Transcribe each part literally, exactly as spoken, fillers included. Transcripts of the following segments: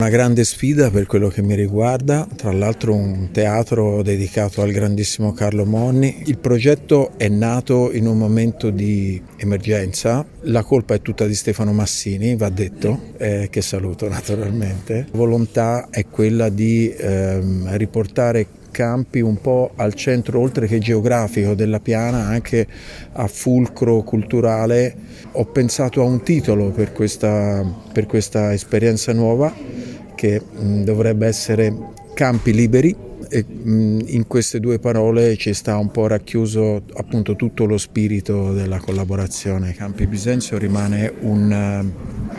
Una grande sfida per quello che mi riguarda, tra l'altro un teatro dedicato al grandissimo Carlo Monni. Il progetto è nato in un momento di emergenza, la colpa è tutta di Stefano Massini, va detto, eh, che saluto naturalmente. La volontà è quella di ehm, riportare Campi un po' al centro, oltre che geografico, della Piana, anche a fulcro culturale. Ho pensato a un titolo per questa, per questa esperienza nuova, che mh, dovrebbe essere Campi Liberi, e mh, in queste due parole ci sta un po' racchiuso appunto tutto lo spirito della collaborazione. Campi Bisenzio rimane un,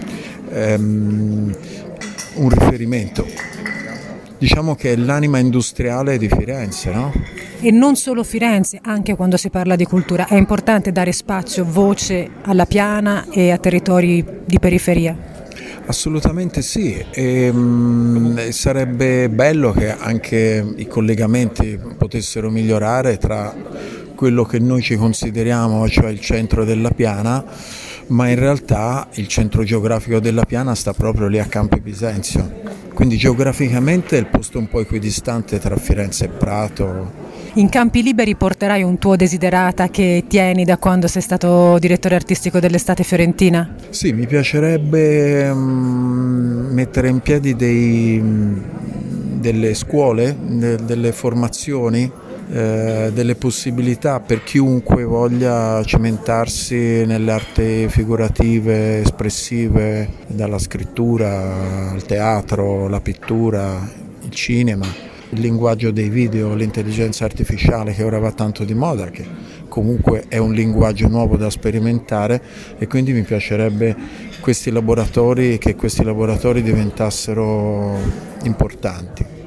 um, un riferimento. Diciamo che è l'anima industriale di Firenze, no? E non solo Firenze, anche quando si parla di cultura, è importante dare spazio, voce alla Piana e a territori di periferia. Assolutamente sì, e, mh, sarebbe bello che anche i collegamenti potessero migliorare tra quello che noi ci consideriamo, cioè il centro della Piana, ma in realtà il centro geografico della Piana sta proprio lì a Campi Bisenzio, quindi geograficamente è il posto un po' equidistante tra Firenze e Prato. In Campi Liberi porterai un tuo desiderata che tieni da quando sei stato direttore artistico dell'Estate Fiorentina? Sì, mi piacerebbe um, mettere in piedi dei, delle scuole, de, delle formazioni, eh, delle possibilità per chiunque voglia cimentarsi nelle arti figurative, espressive, dalla scrittura al teatro, la pittura, il cinema. Il linguaggio dei video, l'intelligenza artificiale che ora va tanto di moda, che comunque è un linguaggio nuovo da sperimentare, e quindi mi piacerebbe questi laboratori, che questi laboratori diventassero importanti.